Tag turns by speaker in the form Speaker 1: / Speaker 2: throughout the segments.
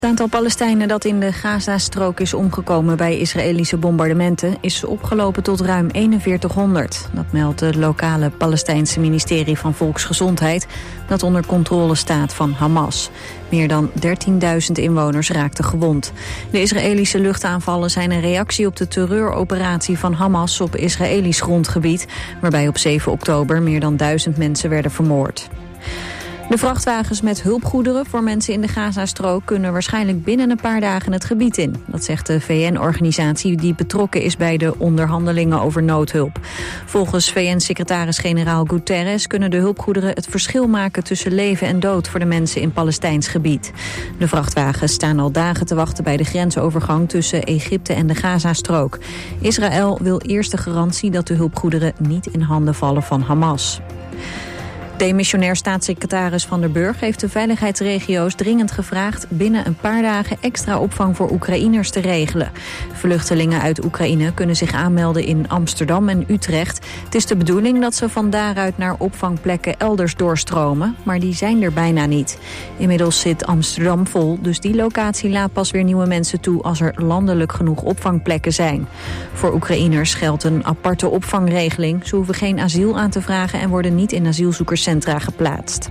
Speaker 1: Het aantal Palestijnen dat in de Gazastrook is omgekomen bij Israëlische bombardementen is opgelopen tot ruim 4100. Dat meldt het lokale Palestijnse ministerie van Volksgezondheid, dat onder controle staat van Hamas. Meer dan 13.000 inwoners raakten gewond. De Israëlische luchtaanvallen zijn een reactie op de terreuroperatie van Hamas op Israëlisch grondgebied, waarbij op 7 oktober meer dan 1000 mensen werden vermoord. De vrachtwagens met hulpgoederen voor mensen in de Gazastrook kunnen waarschijnlijk binnen een paar dagen het gebied in. Dat zegt de VN-organisatie die betrokken is bij de onderhandelingen over noodhulp. Volgens VN-secretaris-generaal Guterres kunnen de hulpgoederen het verschil maken tussen leven en dood voor de mensen in Palestijns gebied. De vrachtwagens staan al dagen te wachten bij de grensovergang tussen Egypte en de Gazastrook. Israël wil eerst de garantie dat de hulpgoederen niet in handen vallen van Hamas. Demissionair staatssecretaris Van der Burg heeft de veiligheidsregio's dringend gevraagd binnen een paar dagen extra opvang voor Oekraïners te regelen. Vluchtelingen uit Oekraïne kunnen zich aanmelden in Amsterdam en Utrecht. Het is de bedoeling dat ze van daaruit naar opvangplekken elders doorstromen, maar die zijn er bijna niet. Inmiddels zit Amsterdam vol, dus die locatie laat pas weer nieuwe mensen toe als er landelijk genoeg opvangplekken zijn. Voor Oekraïners geldt een aparte opvangregeling. Ze hoeven geen asiel aan te vragen en worden niet in asielzoekerscentra geplaatst.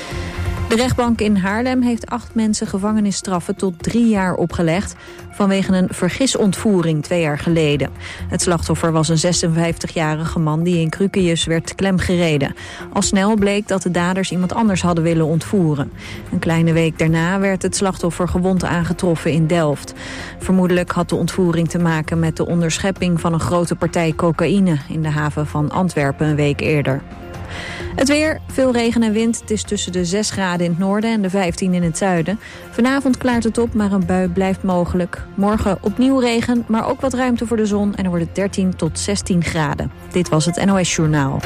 Speaker 1: De rechtbank in Haarlem heeft 8 mensen gevangenisstraffen tot 3 jaar opgelegd vanwege een vergisontvoering 2 jaar geleden. Het slachtoffer was een 56-jarige man die in Krukius werd klemgereden. Al snel bleek dat de daders iemand anders hadden willen ontvoeren. Een kleine week daarna werd het slachtoffer gewond aangetroffen in Delft. Vermoedelijk had de ontvoering te maken met de onderschepping van een grote partij cocaïne in de haven van Antwerpen een week eerder. Het weer, veel regen en wind. Het is tussen de 6 graden in het noorden en de 15 in het zuiden. Vanavond klaart het op, maar een bui blijft mogelijk. Morgen opnieuw regen, maar ook wat ruimte voor de zon. En dan wordt het 13 tot 16 graden. Dit was het NOS Journaal.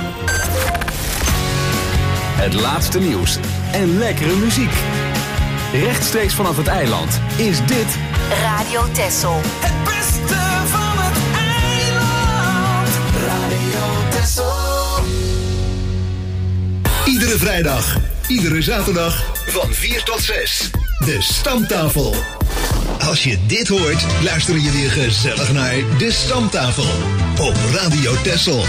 Speaker 2: Het laatste nieuws en lekkere muziek. Rechtstreeks vanaf het eiland is dit
Speaker 3: Radio Texel.
Speaker 4: Het beste van het eiland. Radio Texel.
Speaker 5: Iedere vrijdag, iedere zaterdag, van 4 tot 6. De Stamtafel. Als je dit hoort, luister je weer gezellig naar De Stamtafel. Op Radio Texel.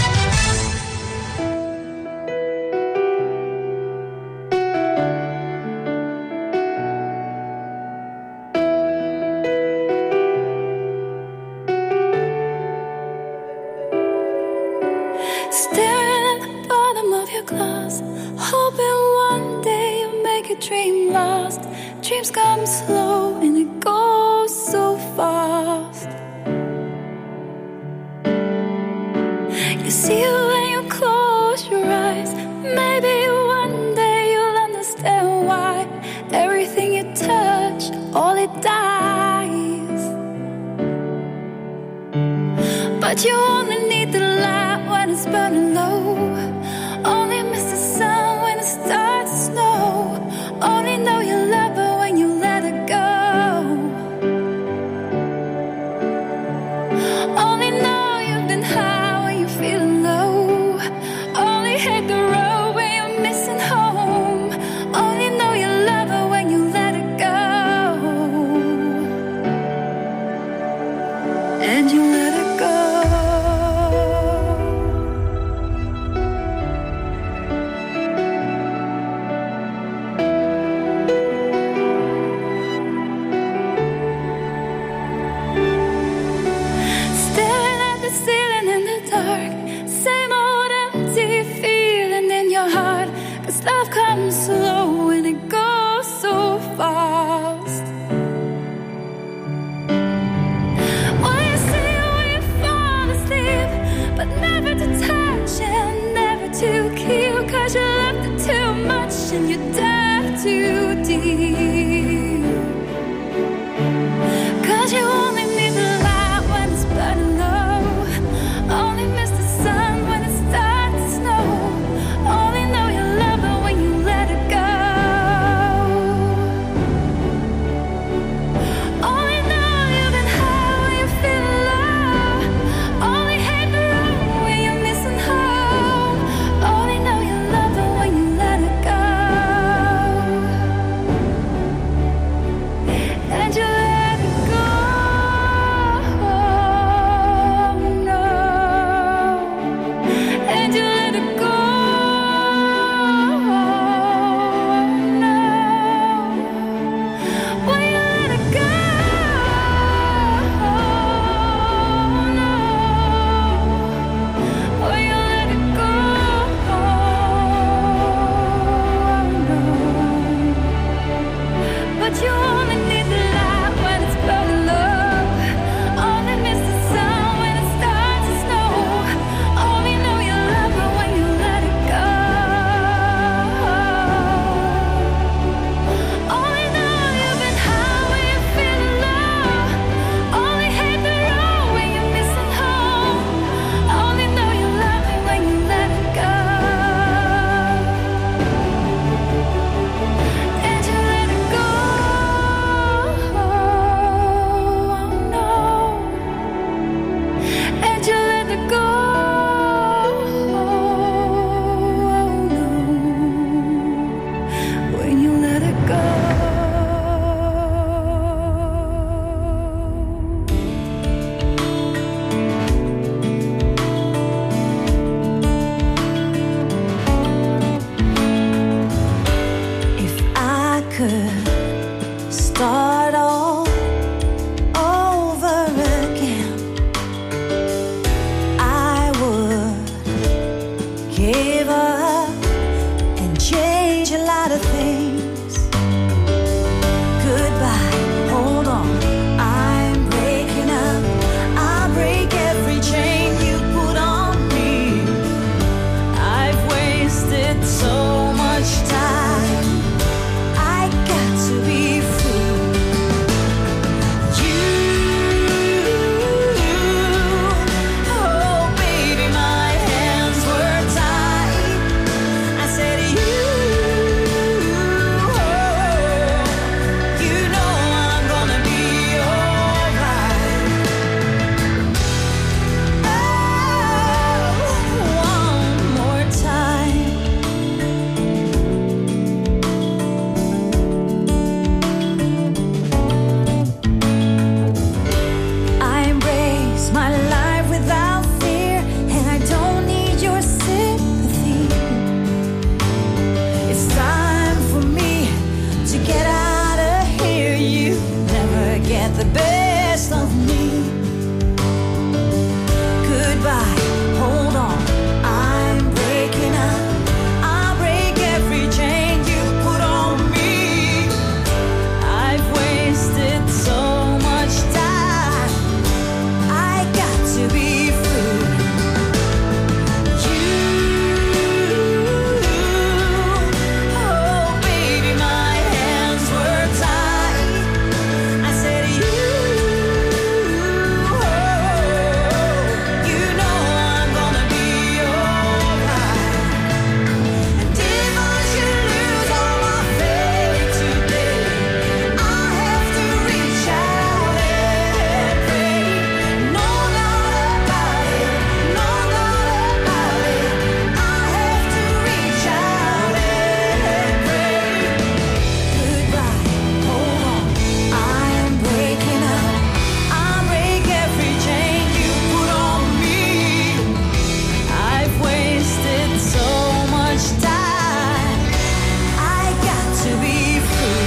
Speaker 6: Dreams come slow and it goes so fast. You see it when you close your eyes. Maybe one day you'll understand why everything you touch, all it dies. But you only need the light when it's burning low. Only miss the sun when it starts to snow. Only know you love her when you let her go. Only know you've been high when you're feeling low. Only hate the road when you're missing home. Only know you love her when you let her go. And you let her go.
Speaker 3: the best of me. Goodbye, hold on, I'm breaking up. I'll break every chain you put on me. I've wasted so much time. I got to be free. Oh baby, my hands were tied. I said you know I'm gonna be alright. And if I should lose all my faith today, I have to reach out and pray. No doubt about it, no doubt about it. I have to reach out and pray. Goodbye, hold on, I'm breaking up. I'll break every chain you put on me. I've wasted so much time. I got to be free.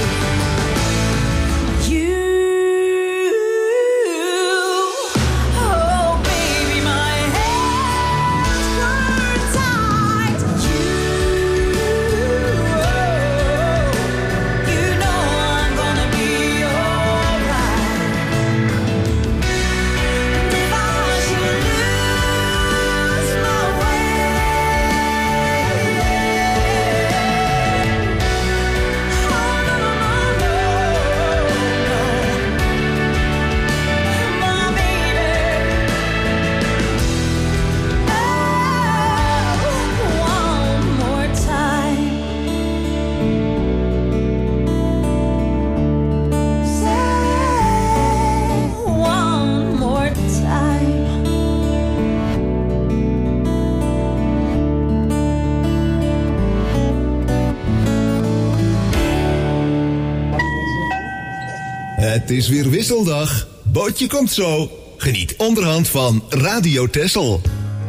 Speaker 3: Oh baby, my hands were tied. You know I'm gonna be alright. And if I should lose my way, oh no, my baby. One more time. Say one more time.
Speaker 5: Het is weer wisseldag. Bootje komt zo. Geniet onderhand van Radio Texel.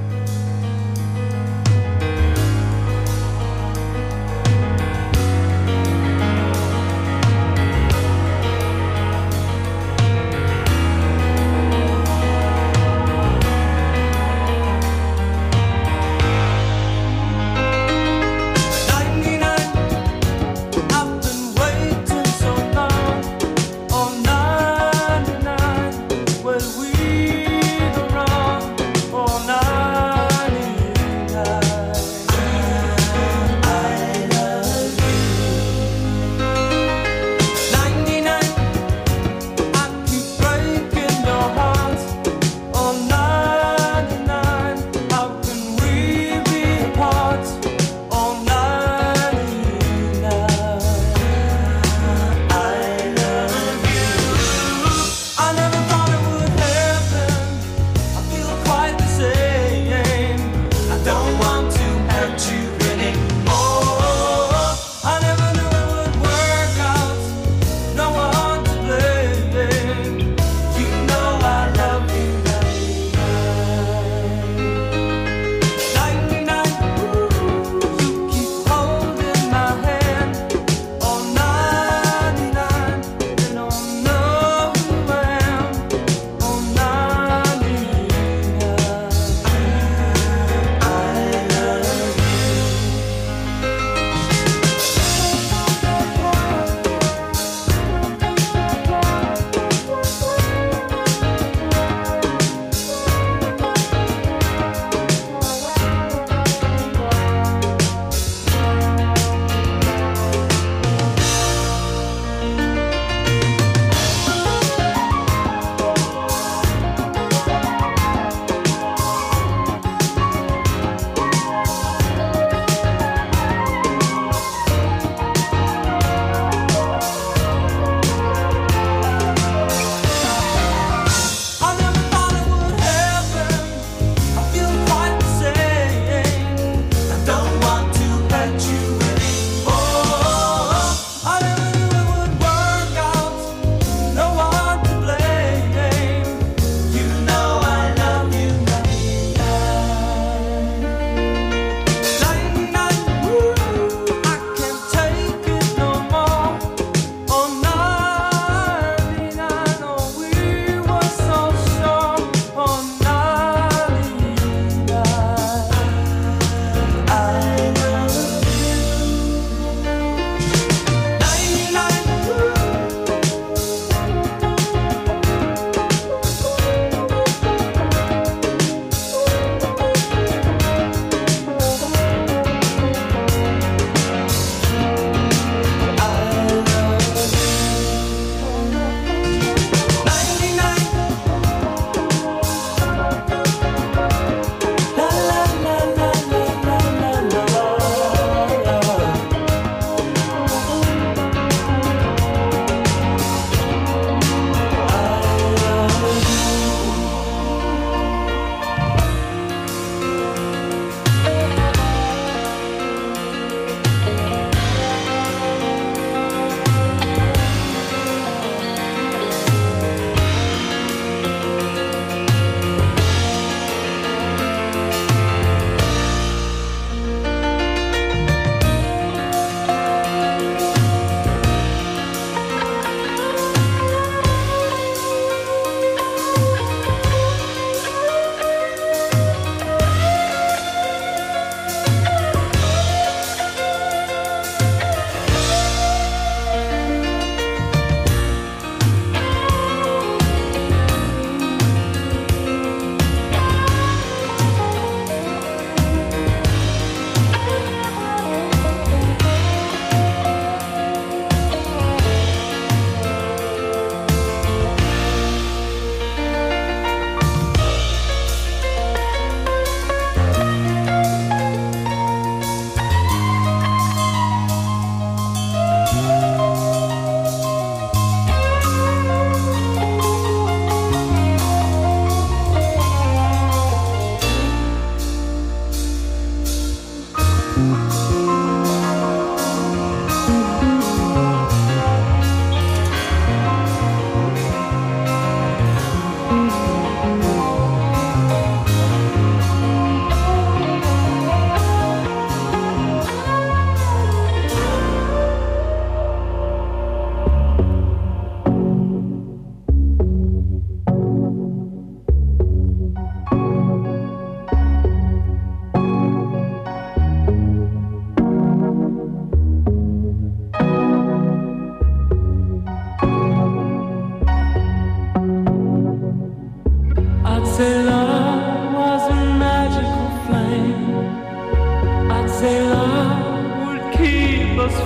Speaker 4: I've been waiting so long. Oh, 99, will we go wrong? Oh, 99.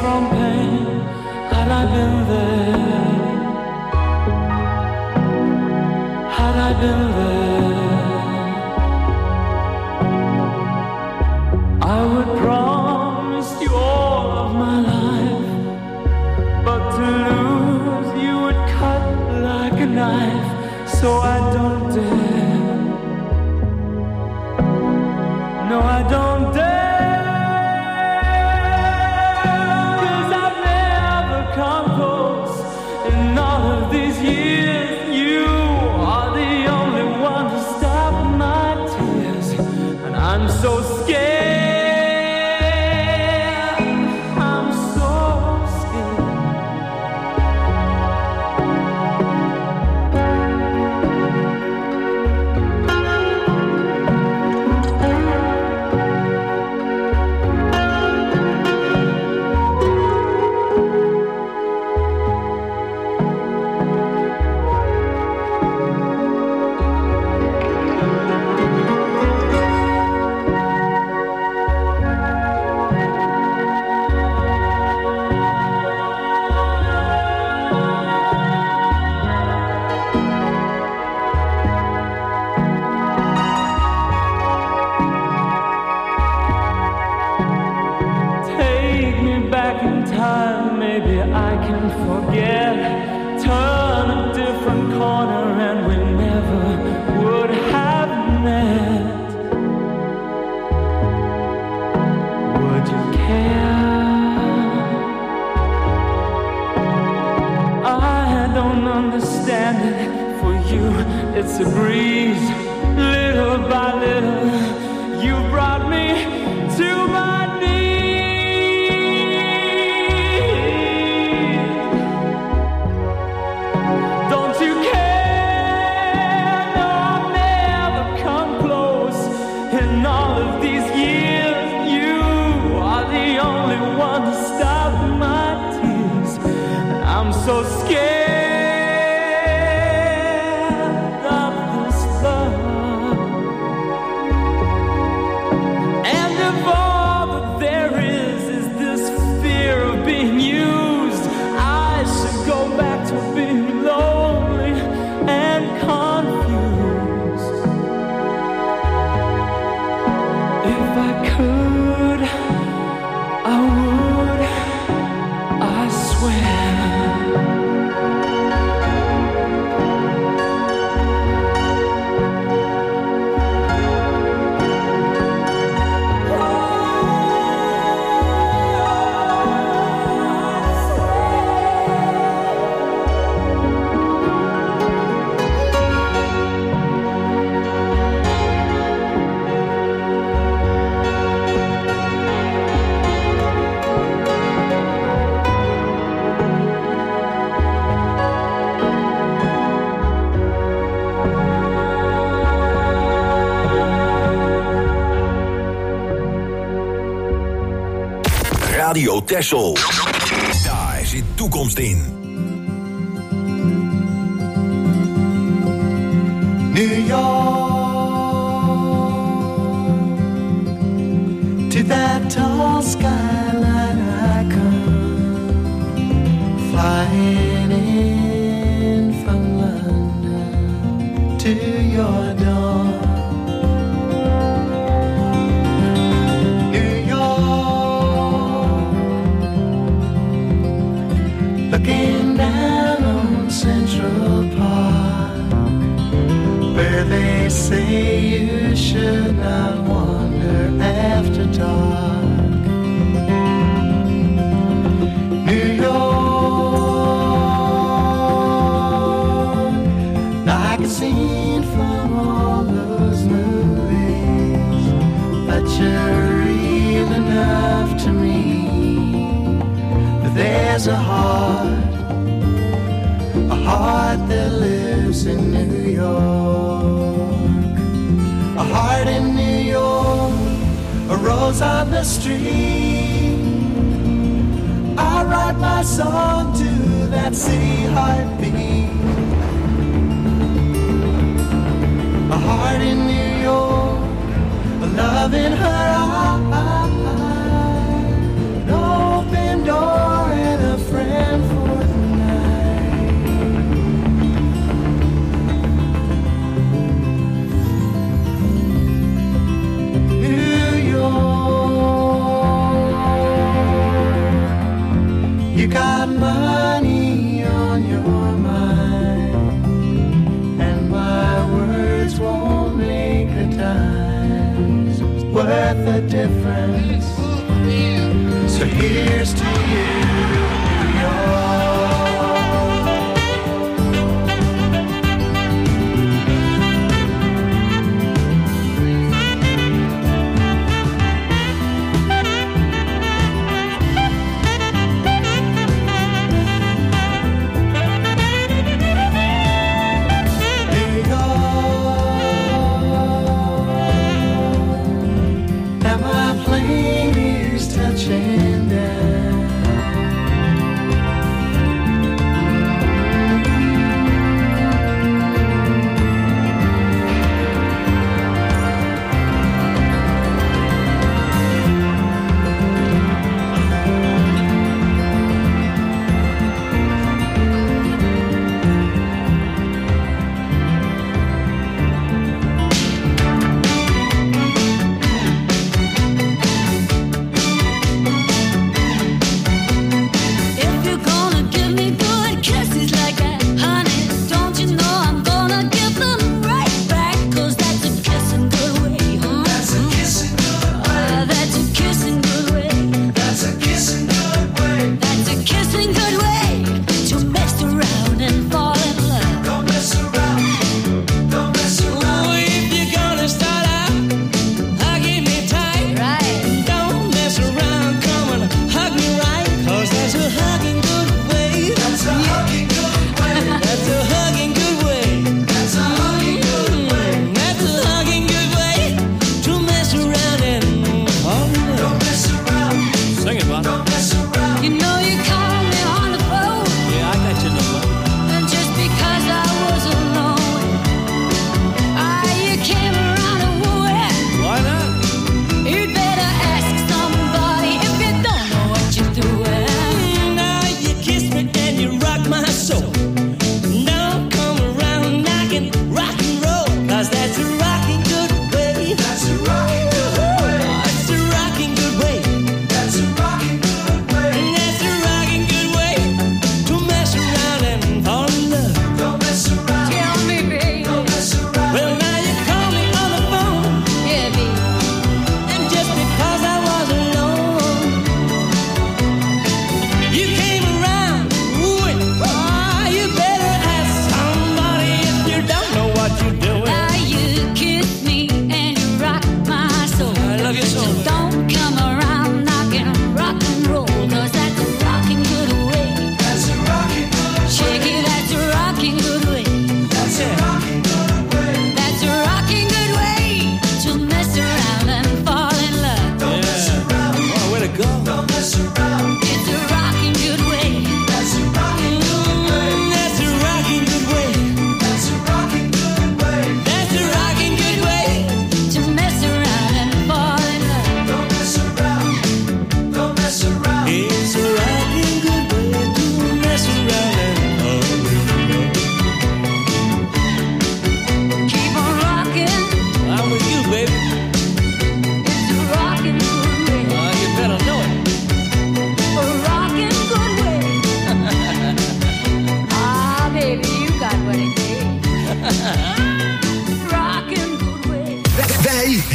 Speaker 4: from pain had I been there. Had I been there, I would promise you all of my life, but to lose you would cut like a knife, so I don't dare. No, I don't dare, 'cause I've never come close in all of these years. You are the only one to stop my tears, and I'm so scared. I'm so scared. Take me back in time, maybe I can forget. Turn a different corner and we never would have met. Would you care? I don't understand it. For you, it's a breeze. Little by little, you brought me to my knees. Don't you care? No, I've never come close in all of these years. You are the only one to stop my tears, and I'm so scared of this love. And if all that there is this fear of being used, I should go back to being lonely and confused. If I could, I would, I swear.
Speaker 5: Radio Texel. Daar zit toekomst in.
Speaker 7: New York, to that tall skyline I come, flying in from London to your door. New York, looking down on Central Park, where they say you should not wander after dark. New York, like a scene from all those movies, but you're real enough to me. But there's a heart that lives in New York. A heart in New York, a rose on the street. I write my song to that city heartbeat. A heart in New York, love in her eyes, an open door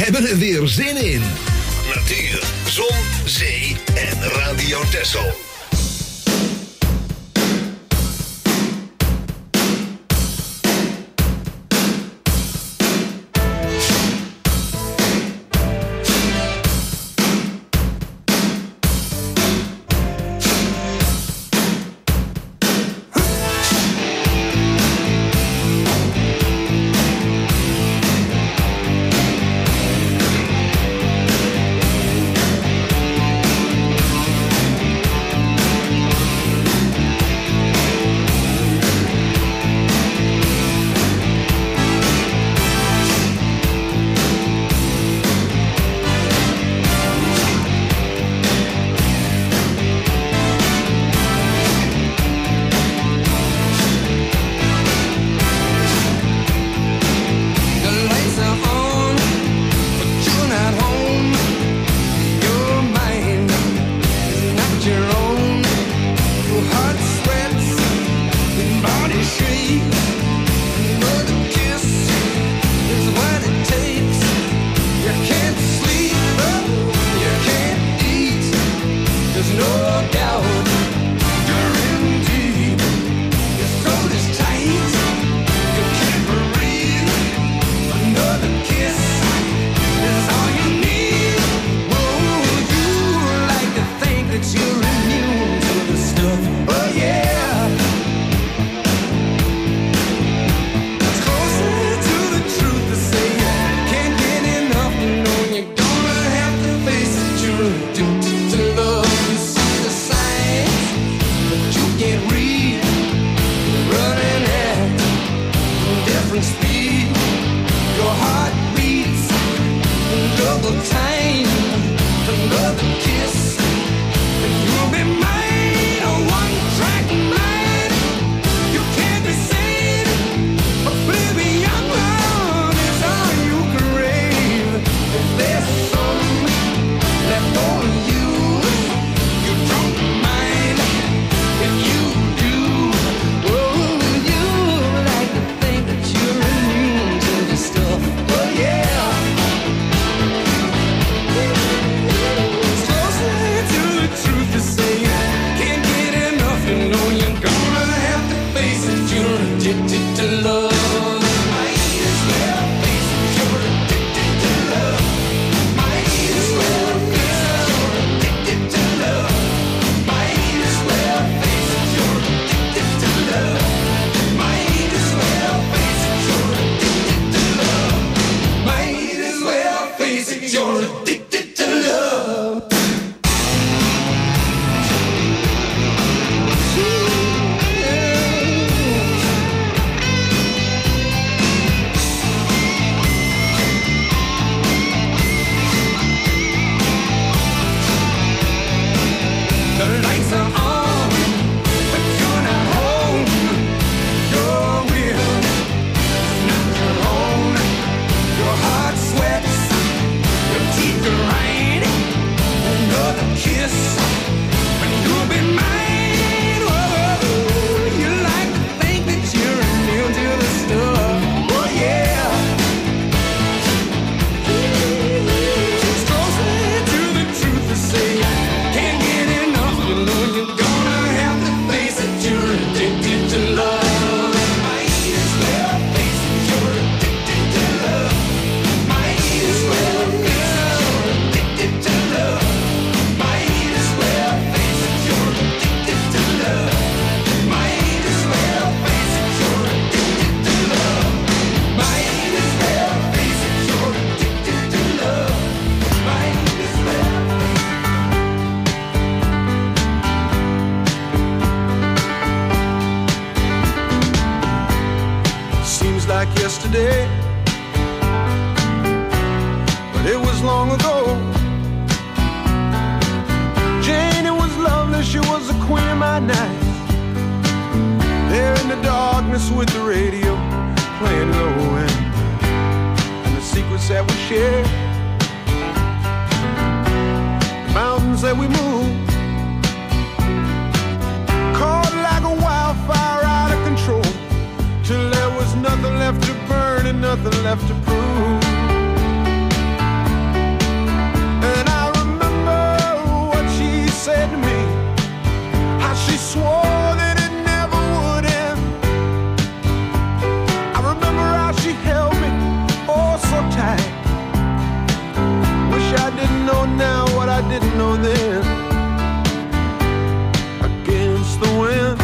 Speaker 5: hebben er weer zin in. Natuur, zon, zee en Radio Texel.
Speaker 7: yesterday, but it was long ago. Janie was lovely, she was a queen of my night. There in the darkness with the radio playing low and the secrets that we shared, the mountains that we moved, caught like a wildfire out of control, till there was nothing left to burn and nothing left to prove. said to me how she swore that it never would end. I remember how she held me oh so tight. Wish I didn't know now what I didn't know then. Against the wind,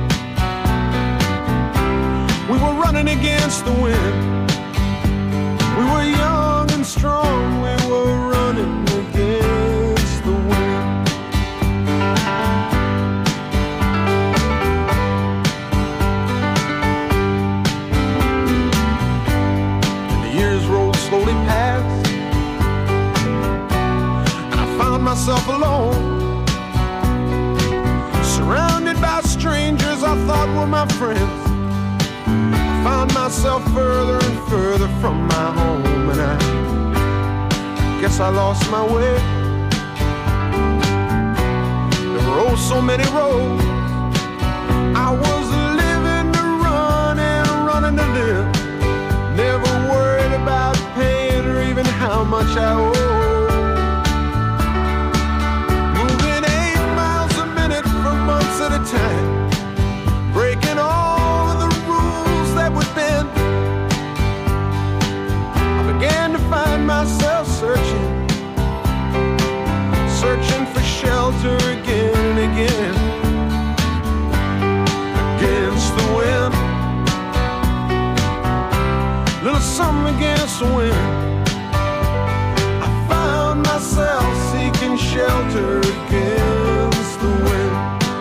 Speaker 7: we were running against the wind. We were young and strong, we were running against the wind. And the years rolled slowly past, and I found myself alone, surrounded by strangers I thought were my friends. Found myself further and further from my home, and I guess I lost my way. There were oh so many roads. I was living to run and running to live. Never worried about paying or even how much I owe. Moving 8 miles a minute for months at a time, breaking all of the rules that would bend. I began to find myself searching for shelter again and again. Against the wind, little something against the wind. I found myself seeking shelter against the wind.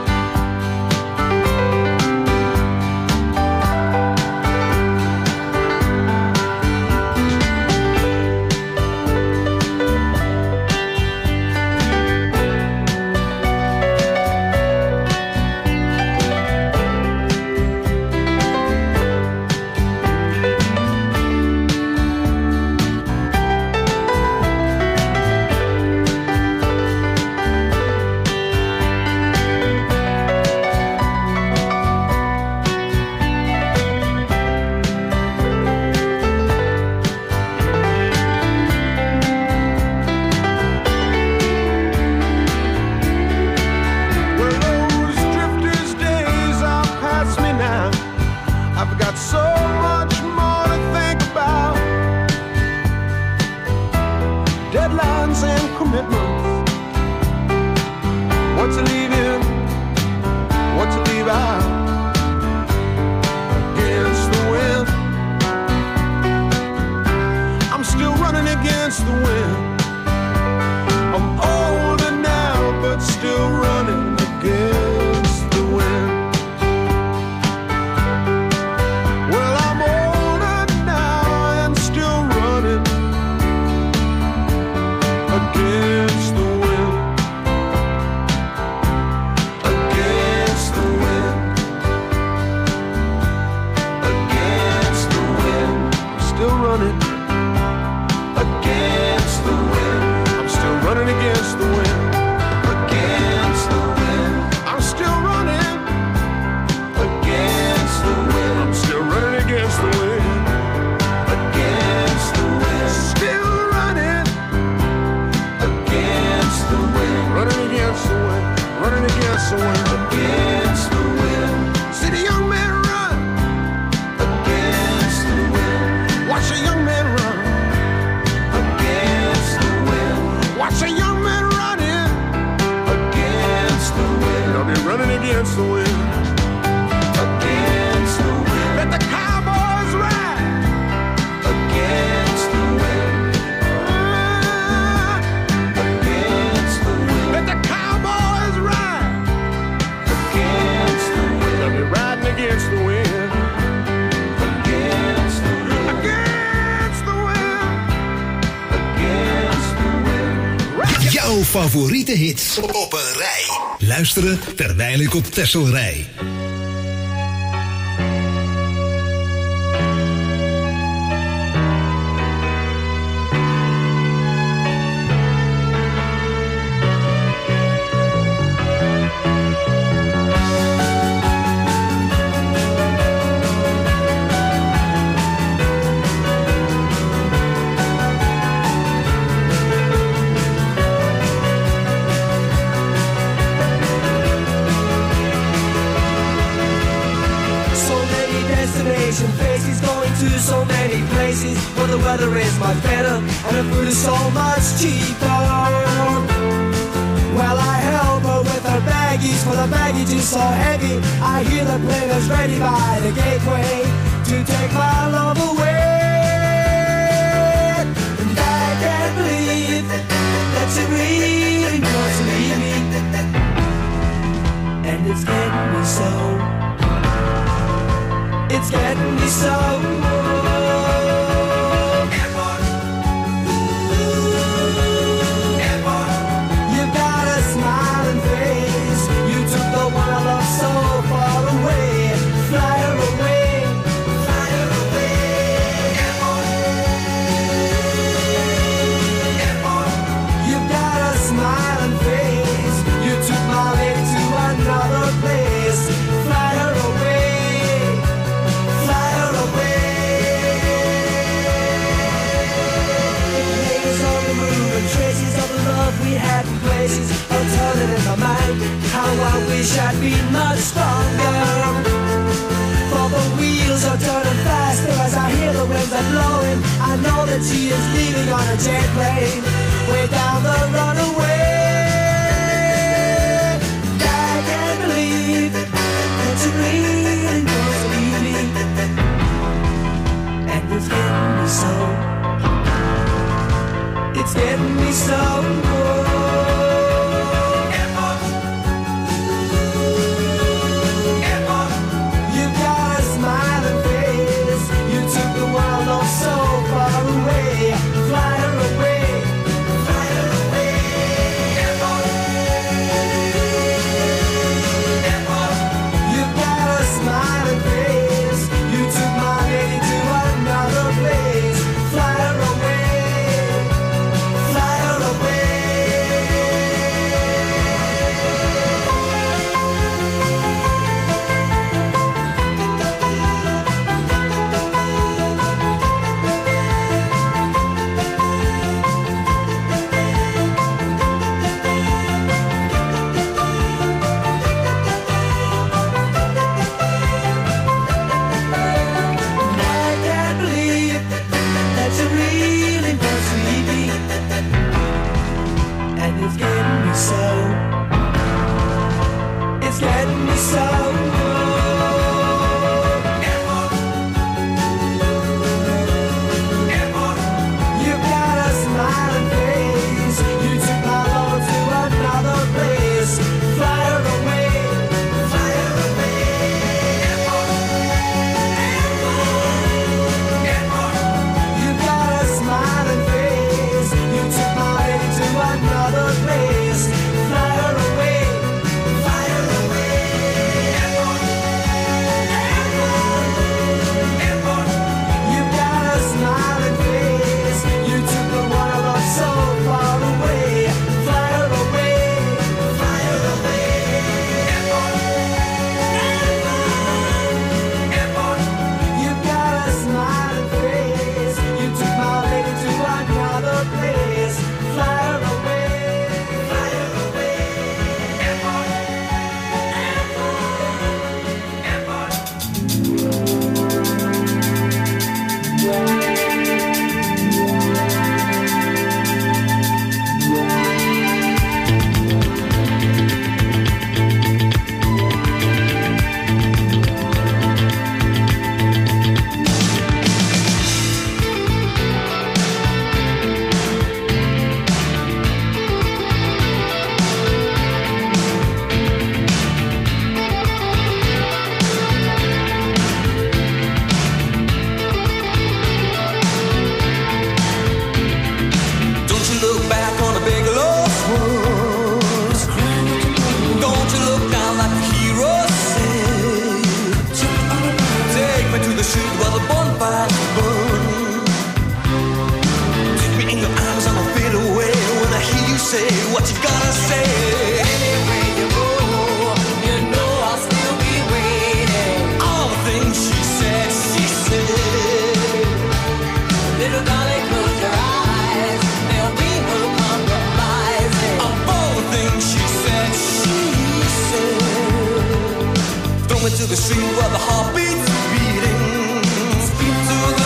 Speaker 5: Favoriete hits op een rij. Luisteren terwijl ik op Texel rij.
Speaker 7: to so many places where the weather is much better and the food is so much cheaper. Well, I help her with her baggies, for the baggage is so heavy. I hear the players ready by the gateway to take my love away. And I can't believe that she really wants to leave me. And it's getting me so. It's getting me so. Airport. Airport. You've got a smiling face. You took the one I love so far away. Fly her away. Fly her away. Airport. Airport. You've got a smiling face. You took my lady to another place. Fly her away. Traces of the love we had in places are turning in my mind. How I wish I'd been much stronger. For the wheels are turning faster as I hear the winds are blowing. I know that she is leaving on a jet plane way down the runaway. I can't believe that you really wants to leave me. And it's getting me so. It's getting me so. Airport. Airport. You've got a smiling face. You took the world off so far away. Fly her away. Fly her away. Airport. Airport. You've got a smiling face. You took my lady to another place. Fly her away. It's getting me so. Airport. Airport. You've got a smiling face. You took my love to another place. Fly her away. Fly her away. Airport. Airport. Airport. You've got a smiling face. You took my lady to another place. Fly her away. Fly her away. Airport. Airport. Airport. You've got a smiling face. You took the one I love so far away. Fly her away. Fly her away. Airport. Airport. Airport. You've got a smiling face. You took my lady to another place. Fly her away. Fly her away. Airport. Airport. Airport. Don't you look back on the big lost world. Don't you look down like the hero said. Take me to the street where the bonfires burn. Take me in your arms, I'ma fade away when I hear you say what you gotta say. Anywhere you go, you know I'll still be waiting. All the things she said, little darling, close your eyes. There'll be no compromising. Of all the things she said, throw me to the street where the heart beats beating. Speak to the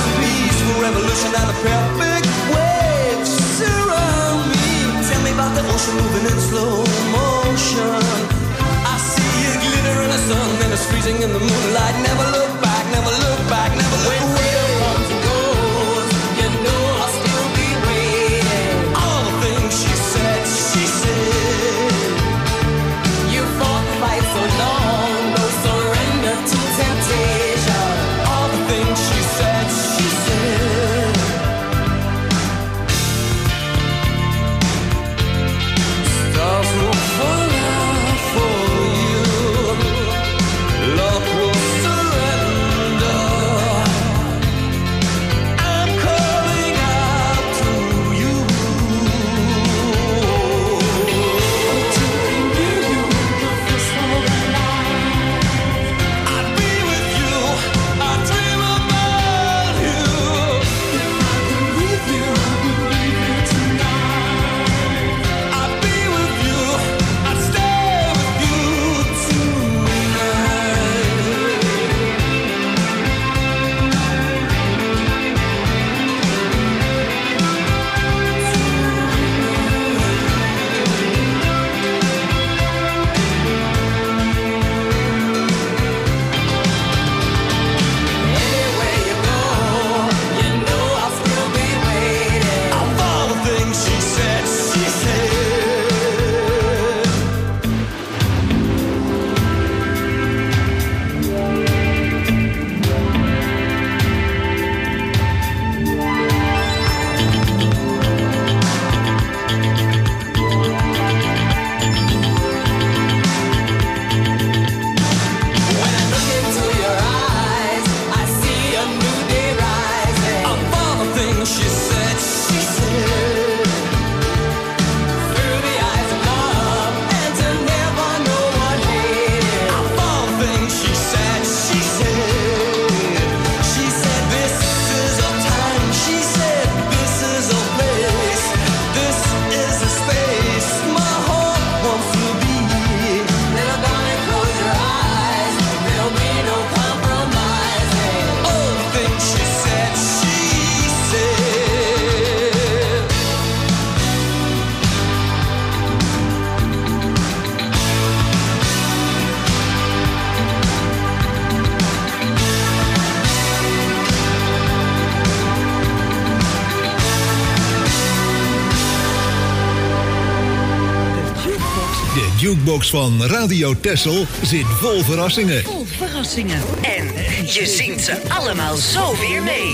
Speaker 3: was freezing in the moonlight. Never look back, never look back, never look back. When freedom comes and goes, you know I'll still be waiting. All the things she said, she said. You fought the fight so long, no surrender to temptation. All the things she said, she said. Stars will fall out for you. Love will surrender. I'm calling out to you. To be near you, the first of my life. I'd be with you. I dream about you. If I can leave you, I'll be leaving tonight. I'd be with you. I'd stay with you tonight. Anywhere you go, you know I'll still be waiting. Of all the things she said, she said. When I look into your eyes, I see a new day rising. Of all the things she said, she said. Through the eyes of love, and to never know what hate is. Of all the things she said, she said. She said this is a time. She said this is a place. This is a space my heart wants to be. Little darling, close your eyes. There'll be no compromising. All the things she said, she said.
Speaker 5: De jukebox van Radio Texel zit vol verrassingen.
Speaker 8: Vol verrassingen. En je zingt ze allemaal zo weer mee.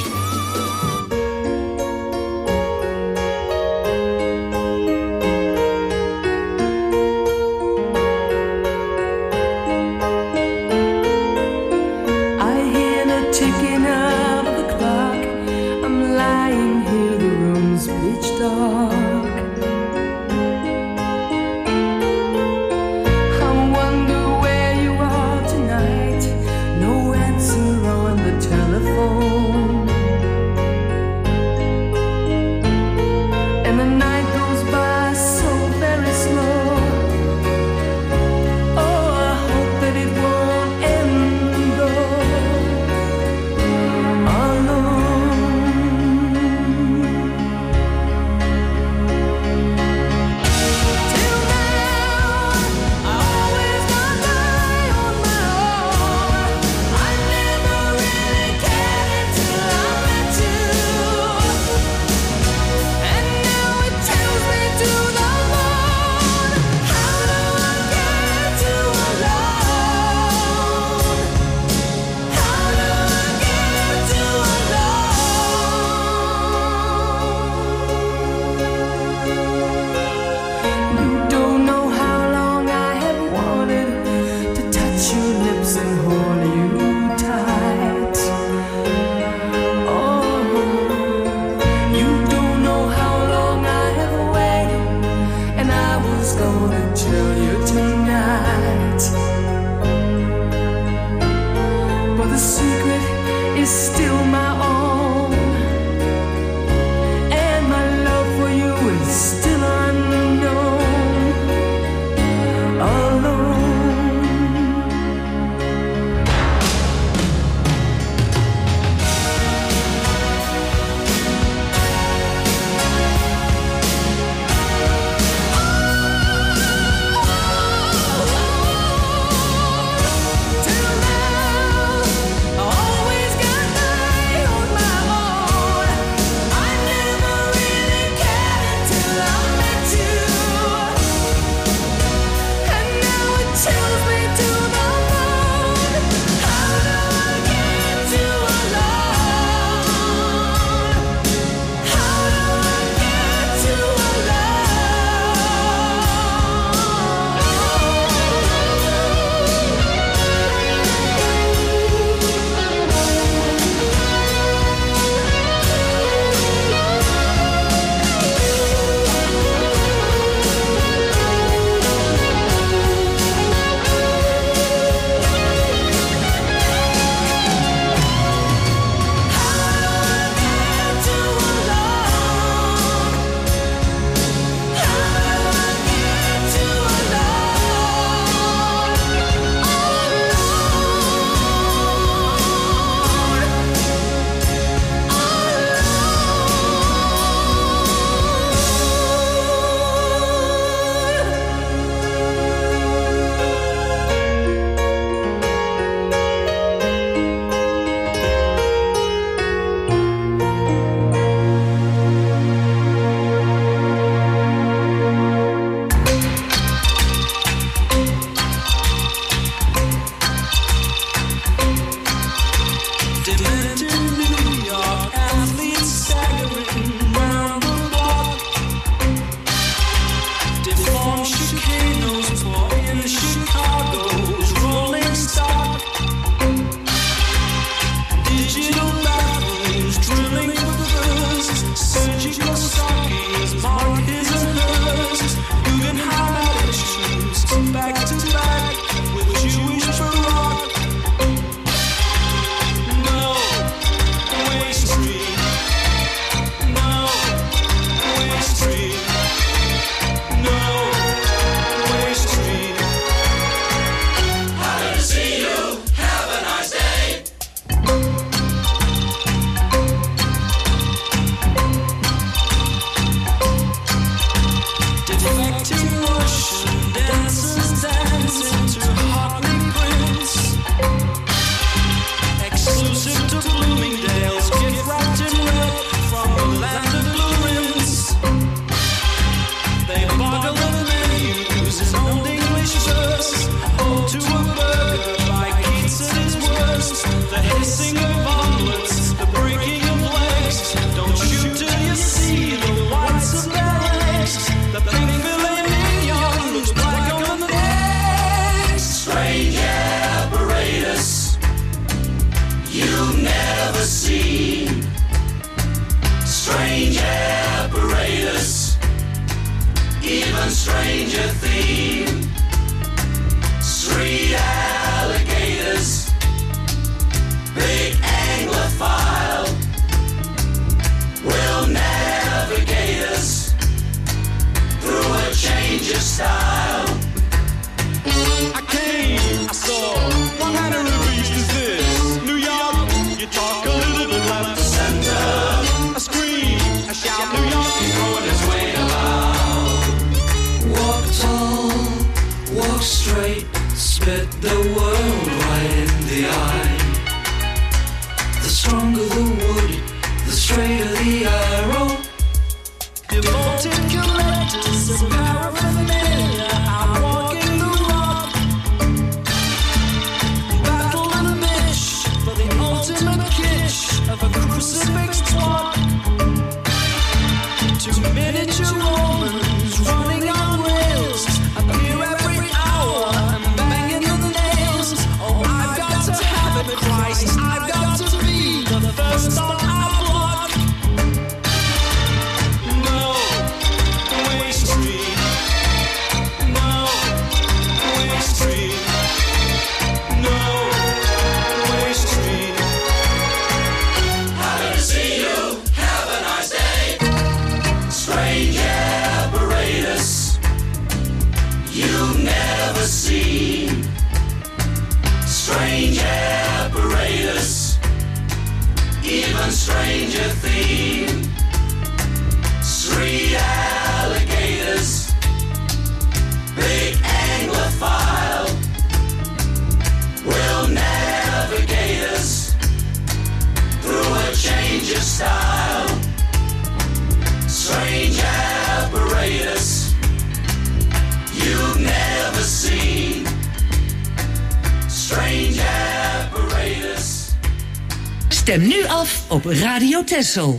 Speaker 9: I hear the ticking of the clock. I'm lying here, the room's pitch dark. I wonder where you are tonight. No answer on the telephone.
Speaker 10: straight of the arrow. Devoted collectors of paraphernalia are walking the rock. Battle and a bitch for the ultimate kitsch of a crucifix twat. Two miniature Romans running on rails appear every hour and banging the nails. Oh, I've got to have it, Christ. I've got to be the first on our block. No way street. No way street. No way street. Happy to see you. Have a nice day. Strange apparatus you've never seen. Strange apparatus, even stranger theme. 3 alligators, big anglophile, will navigate us through a change of style. Strange apparatus you've never seen. Strange apparatus.
Speaker 8: Stem nu af op Radio Texel.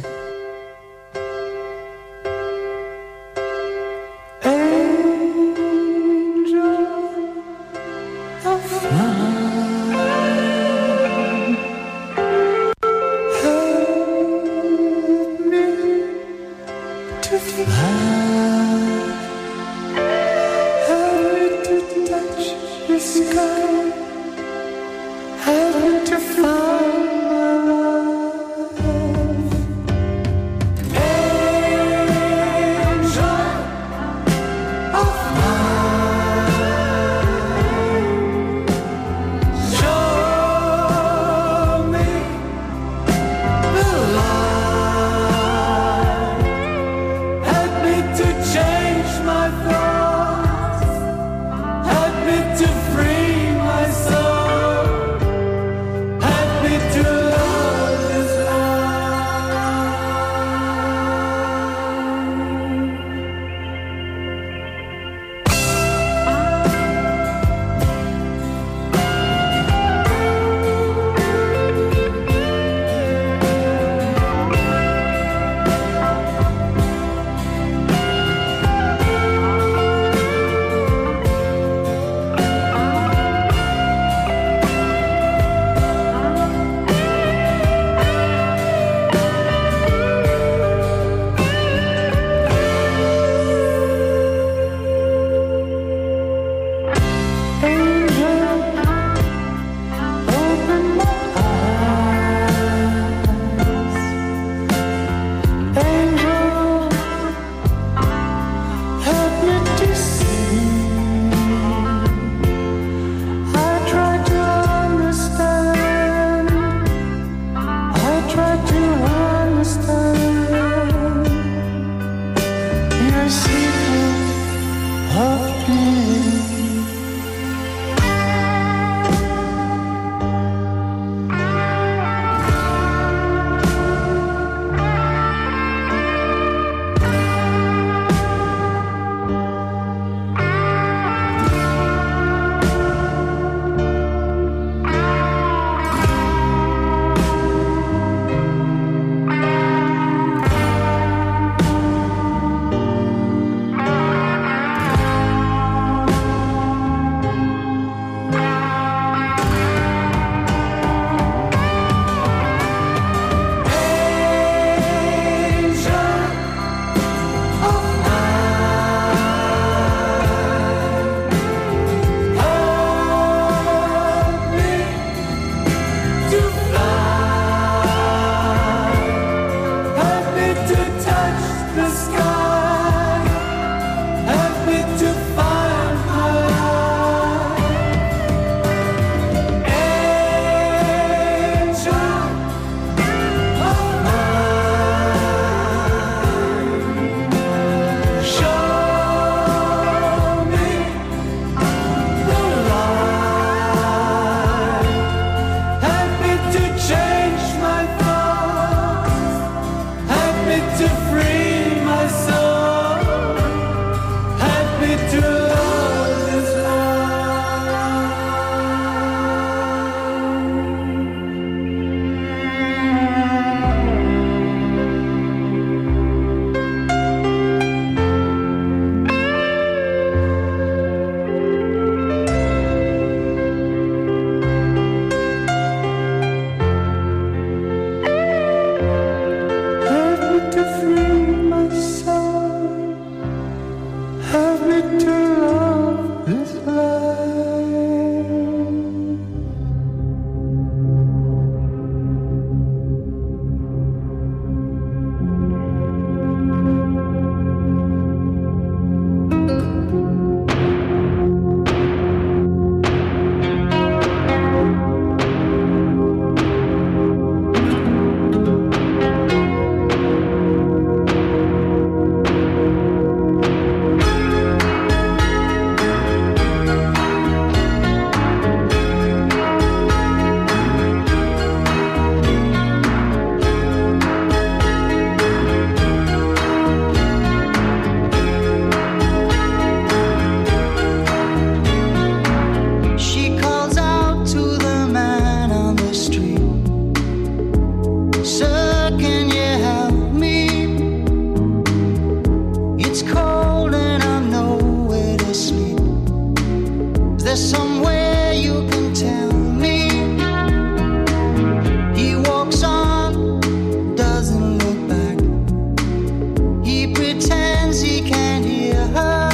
Speaker 7: doesn't look back. He pretends he can't hear her.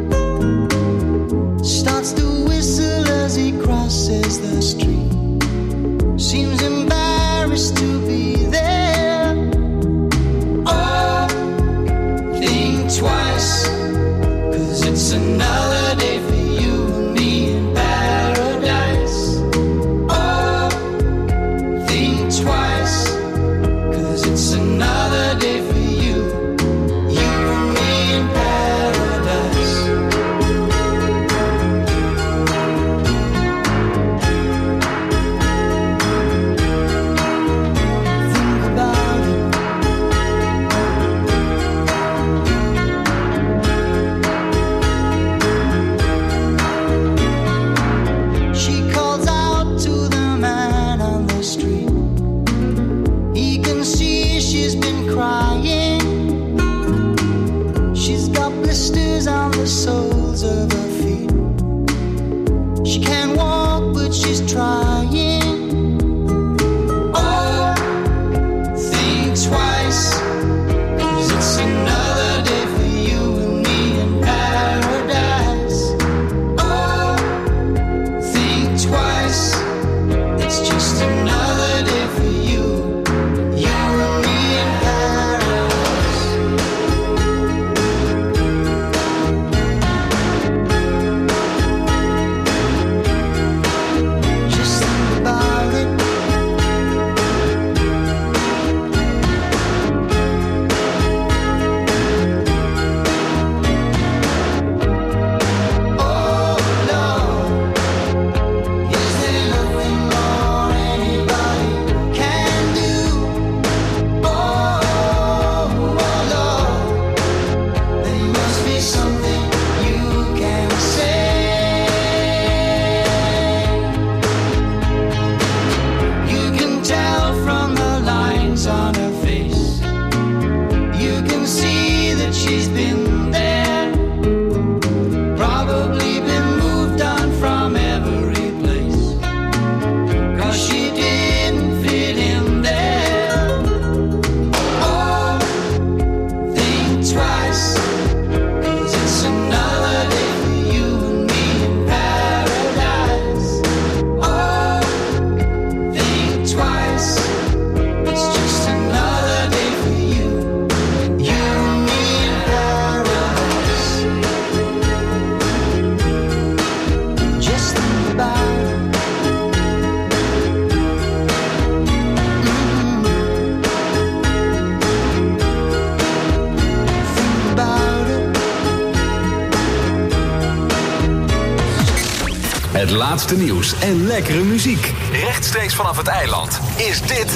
Speaker 7: Starts to whistle as he crosses the street. Seems embarrassed to be there. Oh, think twice, 'cause it's another day for you and me in paradise. Oh, think twice, 'cause it's another day for you and me in paradise. Think about it. She calls out to the man on the street. He can see she's been crying. She's got blisters on the soles of her feet. She can't walk, but she's trying. Oh, think twice, 'cause it's another day for you and me in paradise. Oh, think twice, it's just another day for you and me in paradise. Just think about it. Oh Lord, is there nothing more anybody can do? Oh Lord, there must be something you can say. You can tell from the lines on her face. You can see that she's been there. Probably been moved on from every place. 'Cause she didn't fit in there. Oh, think twice, 'cause it's another day for you and me in paradise. Oh, think twice, it's just another day for you and me in paradise. Just think about it. Think about it.
Speaker 2: Het laatste nieuws en lekkere muziek. Rechtstreeks vanaf het eiland is dit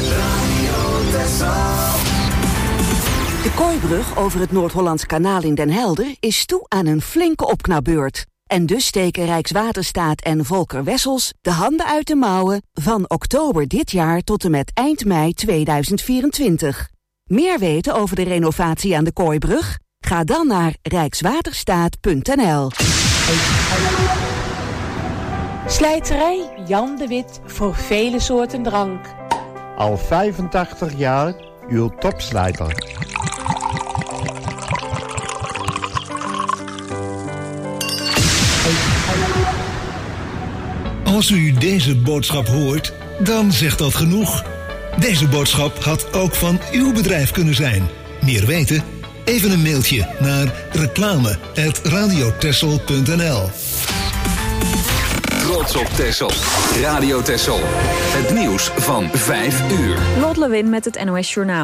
Speaker 11: De Kooibrug over het Noord-Hollands Kanaal in Den Helder is toe aan een flinke opknapbeurt. En dus steken Rijkswaterstaat en Volker Wessels de handen uit de mouwen van oktober dit jaar tot en met eind mei 2024. Meer weten over de renovatie aan de Kooibrug? Ga dan naar rijkswaterstaat.nl.
Speaker 12: Slijterij Jan de Wit voor vele soorten drank.
Speaker 13: Al 85 jaar uw topslijter.
Speaker 5: Als u deze boodschap hoort, dan zegt dat genoeg. Deze boodschap had ook van uw bedrijf kunnen zijn. Meer weten? Even een mailtje naar reclame@radiotessel.nl.
Speaker 2: Trots op Texel. Radio Texel. Het nieuws van 5 uur.
Speaker 1: Lot Lewin met het NOS Journaal.